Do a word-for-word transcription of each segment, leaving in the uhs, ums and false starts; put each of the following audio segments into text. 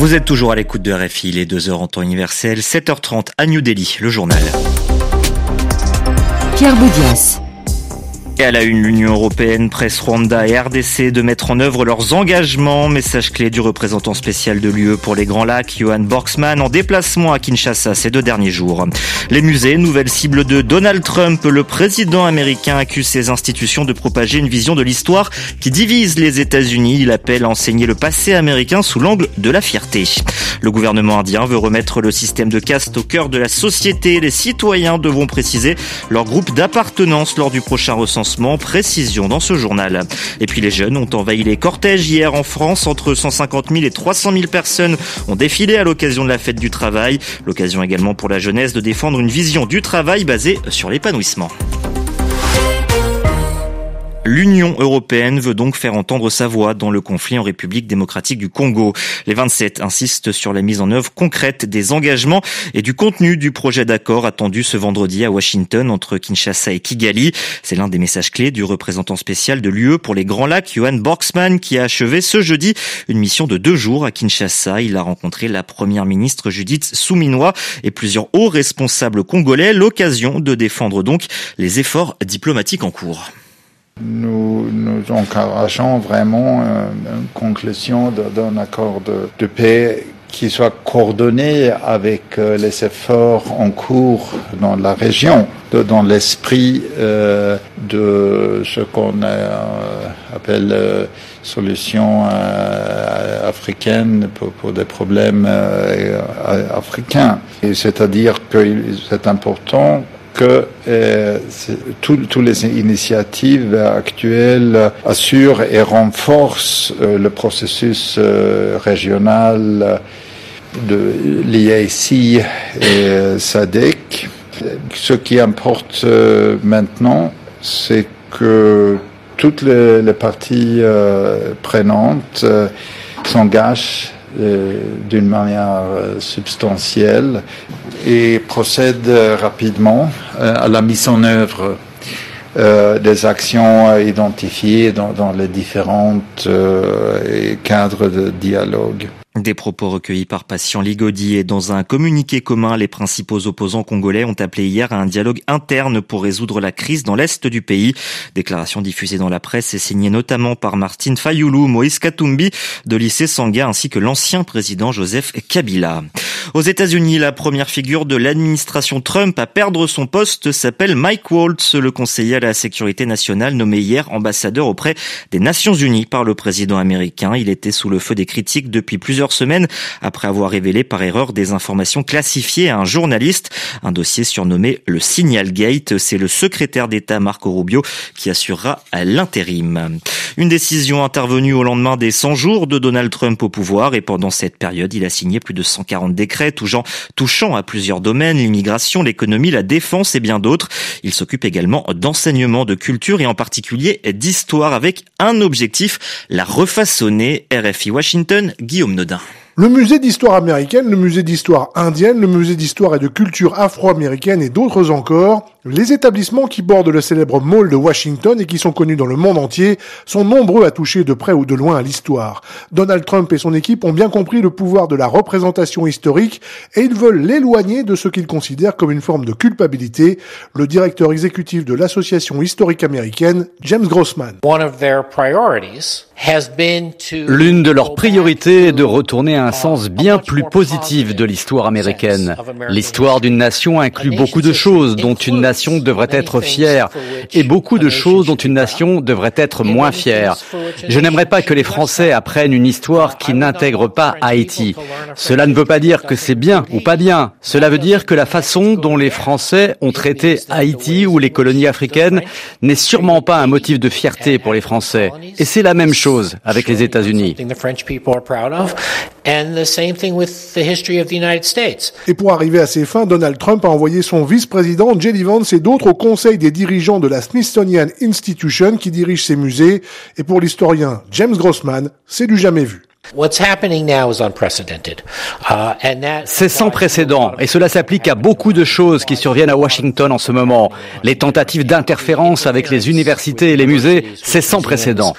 Vous êtes toujours à l'écoute de R F I, les deux heures en temps universel, sept heures trente à New Delhi, le journal. Pierre Boudias. Et à la une, l'Union européenne presse Rwanda et R D C de mettre en œuvre leurs engagements. Message clé du représentant spécial de l'U E pour les Grands Lacs, Johan Borksman, en déplacement à Kinshasa ces deux derniers jours. Les musées, nouvelle cible de Donald Trump. Le président américain accuse ses institutions de propager une vision de l'histoire qui divise les États-Unis. Il appelle à enseigner le passé américain sous l'angle de la fierté. Le gouvernement indien veut remettre le système de caste au cœur de la société. Les citoyens devront préciser leur groupe d'appartenance lors du prochain recensement. Précision dans ce journal. Et puis les jeunes ont envahi les cortèges hier en France. Entre cent cinquante mille et trois cent mille personnes ont défilé à l'occasion de la fête du travail. L'occasion également pour la jeunesse de défendre une vision du travail basée sur l'épanouissement. L'Union européenne veut donc faire entendre sa voix dans le conflit en République démocratique du Congo. Les vingt-sept insistent sur la mise en œuvre concrète des engagements et du contenu du projet d'accord attendu ce vendredi à Washington entre Kinshasa et Kigali. C'est l'un des messages clés du représentant spécial de l'U E pour les Grands Lacs, Johan Borksman, qui a achevé ce jeudi une mission de deux jours à Kinshasa. Il a rencontré la première ministre Judith Suminwa et plusieurs hauts responsables congolais. L'occasion de défendre donc les efforts diplomatiques en cours. Nous nous encourageons vraiment euh, une conclusion d'un accord de, de paix qui soit coordonné avec euh, les efforts en cours dans la région, de, dans l'esprit euh, de ce qu'on euh, appelle euh, solution euh, africaine pour, pour des problèmes euh, africains. Et c'est-à-dire que c'est important que euh, toutes les initiatives actuelles assurent et renforcent euh, le processus euh, régional de l'I A C et S A D C. Ce qui importe euh, maintenant, c'est que toutes les, les parties euh, prenantes euh, s'engagent d'une manière substantielle et procède rapidement à la mise en œuvre des actions identifiées dans, dans les différents cadres de dialogue. Des propos recueillis par Patient Ligodi et dans un communiqué commun, les principaux opposants congolais ont appelé hier à un dialogue interne pour résoudre la crise dans l'est du pays. Déclaration diffusée dans la presse et signée notamment par Martine Fayulu, Moïse Katumbi de lycée Sanga ainsi que l'ancien président Joseph Kabila. Aux États-Unis, la première figure de l'administration Trump à perdre son poste s'appelle Mike Waltz, le conseiller à la sécurité nationale nommé hier ambassadeur auprès des Nations Unies par le président américain. Il était sous le feu des critiques depuis plusieurs semaines après avoir révélé par erreur des informations classifiées à un journaliste. Un dossier surnommé le Signal Gate. C'est le secrétaire d'État Marco Rubio qui assurera l'intérim. Une décision intervenue au lendemain des cent jours de Donald Trump au pouvoir et pendant cette période, il a signé plus de cent quarante décrets touchant, touchant à plusieurs domaines, l'immigration, l'économie, la défense et bien d'autres. Il s'occupe également d'enseignement, de culture et en particulier d'histoire avec un objectif, la refaçonner. R F I Washington, Guillaume Nodin. Le musée d'histoire américaine, le musée d'histoire indienne, le musée d'histoire et de culture afro-américaine et d'autres encore, les établissements qui bordent le célèbre Mall de Washington et qui sont connus dans le monde entier sont nombreux à toucher de près ou de loin à l'histoire. Donald Trump et son équipe ont bien compris le pouvoir de la représentation historique et ils veulent l'éloigner de ce qu'ils considèrent comme une forme de culpabilité. Le directeur exécutif de l'association historique américaine, James Grossman. L'une de leurs priorités est de retourner à un sens bien plus positif de l'histoire américaine. L'histoire d'une nation inclut beaucoup de choses dont une nation devrait être fière et beaucoup de choses dont une nation devrait être moins fière. Je n'aimerais pas que les Français apprennent une histoire qui n'intègre pas Haïti. Cela ne veut pas dire que c'est bien ou pas bien. Cela veut dire que la façon dont les Français ont traité Haïti ou les colonies africaines n'est sûrement pas un motif de fierté pour les Français. Et c'est la même chose avec les États-Unis. Et pour arriver à ses fins, Donald Trump a envoyé son vice-président J D Vance et d'autres au conseil des dirigeants de la Smithsonian Institution qui dirige ces musées. Et pour l'historien James Grossman, c'est du jamais vu. C'est sans précédent et cela s'applique à beaucoup de choses qui surviennent à Washington en ce moment. Les tentatives d'interférence avec les universités et les musées, c'est sans précédent.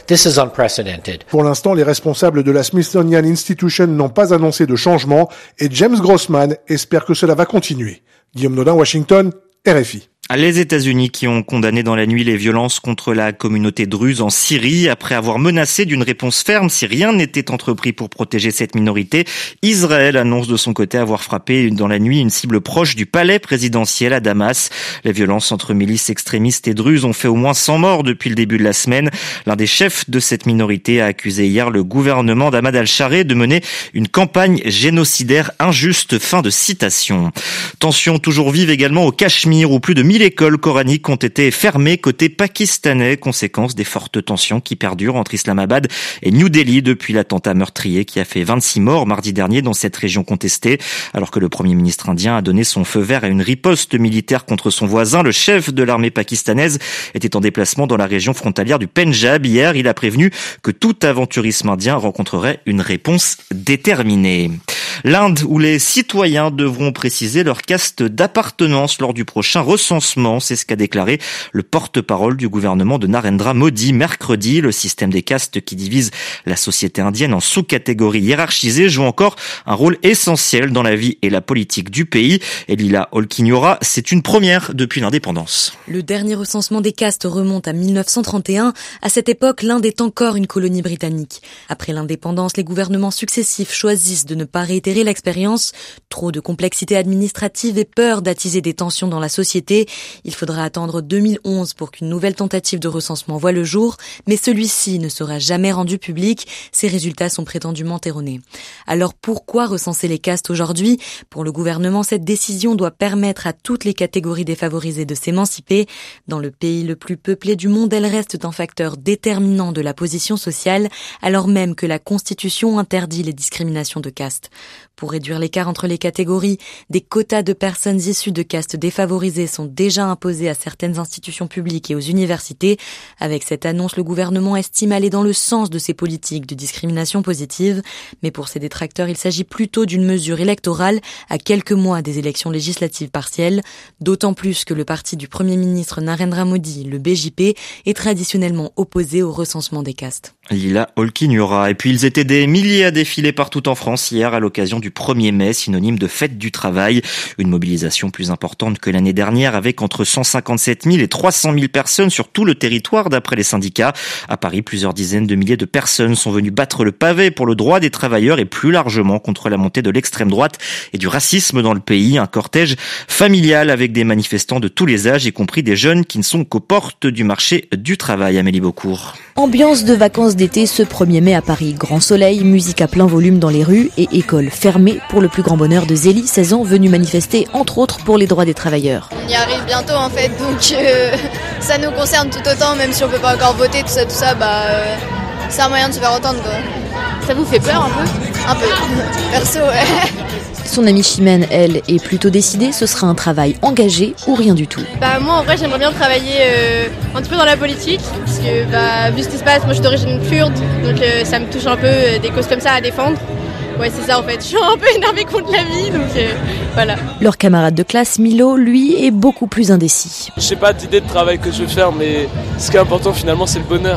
Pour l'instant, les responsables de la Smithsonian Institution n'ont pas annoncé de changement et James Grossman espère que cela va continuer. Guillaume Nodin, Washington, R F I. Les États-Unis qui ont condamné dans la nuit les violences contre la communauté druze en Syrie après avoir menacé d'une réponse ferme si rien n'était entrepris pour protéger cette minorité. Israël annonce de son côté avoir frappé dans la nuit une cible proche du palais présidentiel à Damas. Les violences entre milices extrémistes et druzes ont fait au moins cent morts depuis le début de la semaine. L'un des chefs de cette minorité a accusé hier le gouvernement d'Ahmad al-Chareh de mener une campagne génocidaire injuste. Fin de citation. Tension toujours vive également au Cachemire où plus de mille écoles coraniques ont été fermées côté pakistanais, conséquence des fortes tensions qui perdurent entre Islamabad et New Delhi depuis l'attentat meurtrier qui a fait vingt-six morts mardi dernier dans cette région contestée. Alors que le Premier ministre indien a donné son feu vert à une riposte militaire contre son voisin, le chef de l'armée pakistanaise était en déplacement dans la région frontalière du Pendjab. Hier, il a prévenu que tout aventurisme indien rencontrerait une réponse déterminée. L'Inde, où les citoyens devront préciser leur caste d'appartenance lors du prochain recensement, c'est ce qu'a déclaré le porte-parole du gouvernement de Narendra Modi mercredi. Le système des castes qui divise la société indienne en sous-catégories hiérarchisées joue encore un rôle essentiel dans la vie et la politique du pays. Et Lila Olkinyora, c'est une première depuis l'indépendance. Le dernier recensement des castes remonte à mille neuf cent trente et un. À cette époque, l'Inde est encore une colonie britannique. Après l'indépendance, les gouvernements successifs choisissent de ne pas réitérer l'expérience. Trop de complexité administrative et peur d'attiser des tensions dans la société. Il faudra attendre deux mille onze pour qu'une nouvelle tentative de recensement voie le jour, mais celui-ci ne sera jamais rendu public. Ses résultats sont prétendument erronés. Alors pourquoi recenser les castes aujourd'hui ? Pour le gouvernement, cette décision doit permettre à toutes les catégories défavorisées de s'émanciper. Dans le pays le plus peuplé du monde, elles restent un facteur déterminant de la position sociale, alors même que la Constitution interdit les discriminations de caste. Pour réduire l'écart entre les catégories, des quotas de personnes issues de castes défavorisées sont déjà imposés à certaines institutions publiques et aux universités. Avec cette annonce, le gouvernement estime aller dans le sens de ses politiques de discrimination positive. Mais pour ses détracteurs, il s'agit plutôt d'une mesure électorale à quelques mois des élections législatives partielles. D'autant plus que le parti du Premier ministre Narendra Modi, le B J P, est traditionnellement opposé au recensement des castes. Lila Olkinyora. Et puis ils étaient des milliers à défiler partout en France hier à l'occasion du premier mai, synonyme de fête du travail. Une mobilisation plus importante que l'année dernière avec entre cent cinquante-sept mille et trois cent mille personnes sur tout le territoire d'après les syndicats. À Paris, plusieurs dizaines de milliers de personnes sont venues battre le pavé pour le droit des travailleurs et plus largement contre la montée de l'extrême droite et du racisme dans le pays. Un cortège familial avec des manifestants de tous les âges, y compris des jeunes qui ne sont qu'aux portes du marché du travail. Amélie Beaucourt. Ambiance de vacances d'été ce premier mai à Paris. Grand soleil, musique à plein volume dans les rues et école fermée pour le plus grand bonheur de Zélie, seize ans, venue manifester entre autres pour les droits des travailleurs. On y arrive bientôt en fait, donc euh, ça nous concerne tout autant, même si on peut pas encore voter, tout ça, tout ça, bah euh, c'est un moyen de se faire entendre quoi. Ça vous fait peur un peu ? Un peu, perso ouais. Son amie Chimène, elle, est plutôt décidée, ce sera un travail engagé ou rien du tout. Bah moi en vrai j'aimerais bien travailler euh, un petit peu dans la politique, parce que bah, vu ce qui se passe, moi je suis d'origine kurde, donc euh, ça me touche un peu euh, des causes comme ça à défendre. Ouais c'est ça en fait, je suis un peu énervée contre la vie, donc euh, voilà. Leur camarade de classe, Milo, lui, est beaucoup plus indécis. Je n'ai pas d'idée de travail que je veux faire, mais ce qui est important finalement c'est le bonheur.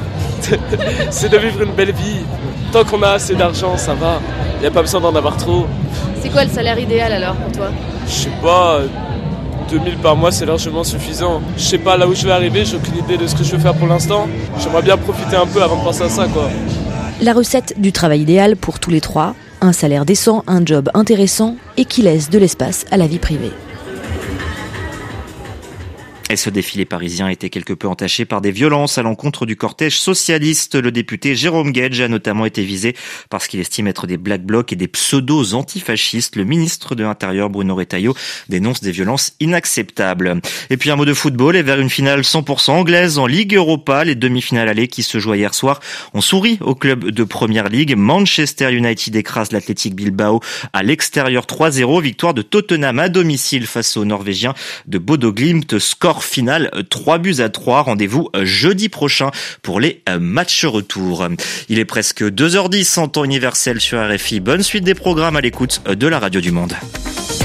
C'est de vivre une belle vie. Tant qu'on a assez d'argent, ça va. Il n'y a pas besoin d'en avoir trop. C'est quoi le salaire idéal alors pour toi ? Je sais pas, deux mille par mois c'est largement suffisant. Je sais pas là où je vais arriver, j'ai aucune idée de ce que je veux faire pour l'instant. J'aimerais bien profiter un peu avant de penser à ça quoi. La recette du travail idéal pour tous les trois, un salaire décent, un job intéressant et qui laisse de l'espace à la vie privée. Et ce défilé parisien a été quelque peu entaché par des violences à l'encontre du cortège socialiste. Le député Jérôme Guedj a notamment été visé parce qu'il estime être des black blocs et des pseudos antifascistes. Le ministre de l'Intérieur, Bruno Retailleau, dénonce des violences inacceptables. Et puis un mot de football et vers une finale cent pour cent anglaise en Ligue Europa. Les demi-finales allées qui se jouaient hier soir ont souri au club de Première Ligue. Manchester United écrase l'Athletic Bilbao à l'extérieur trois zéro. Victoire de Tottenham à domicile face aux Norvégiens de Bodo Glimt. Score score final trois buts à trois. Rendez-vous jeudi prochain pour les matchs retour. Il est presque deux heures dix en temps universel sur R F I. Bonne suite des programmes à l'écoute de la Radio du Monde.